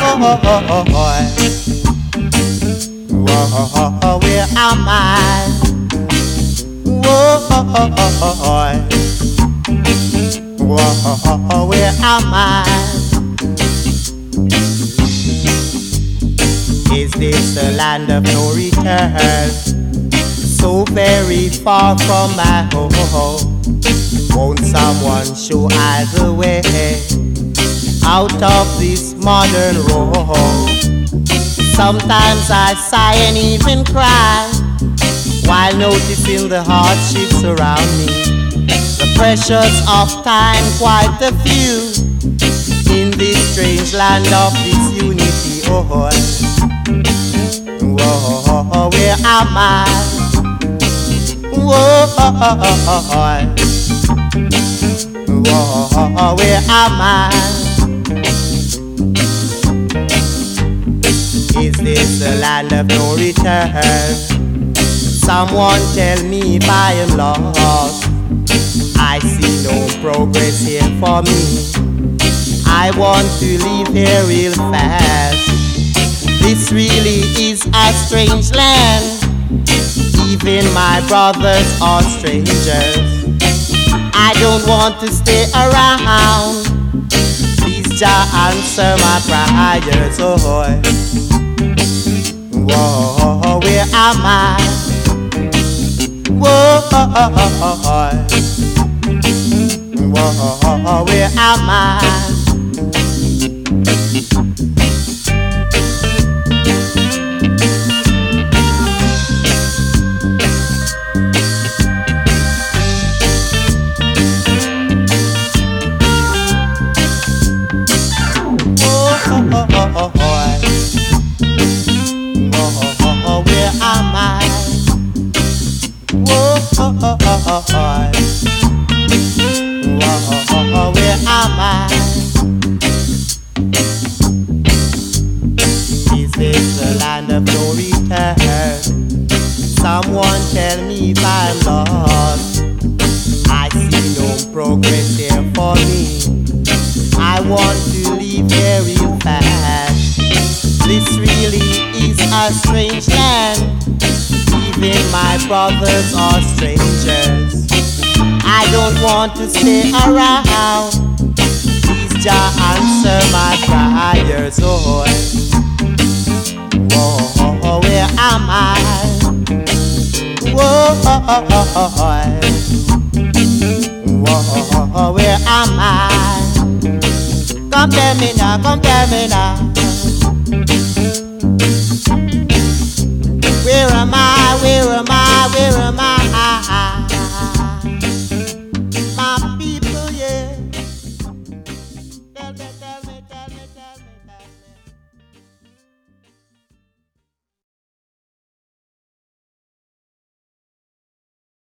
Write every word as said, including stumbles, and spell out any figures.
Whoa, where am I? Whoa, whoa, where am I? Is this the land of no return? So very far from my home. Won't someone show I the way out of this modern road? Sometimes I sigh and even cry while noticing the hardships around me. The pressures of time, quite a few in this strange land of disunity. Oh, whoa, where am I? Whoa, whoa, where am I? Is this the land of no return? Someone tell me if I am lost. I see no progress here for me. I want to leave here real fast. This really is a strange land. Even my brothers are strangers. I don't want to stay around. Please Jah answer my prayers. Oh, whoa, where am I? Whoa, whoa, where am I? Where am I? Is this the land of no return? Someone tell me if I'm lost. I see no progress here for me. I want to leave here real fast. This really is a strange land. Even my brothers are strangers. I don't want to stay around. Please Jah answer my prayers. Oh, whoa, where am I? Whoa, whoa, where am I? Come tell me now, come tell me now.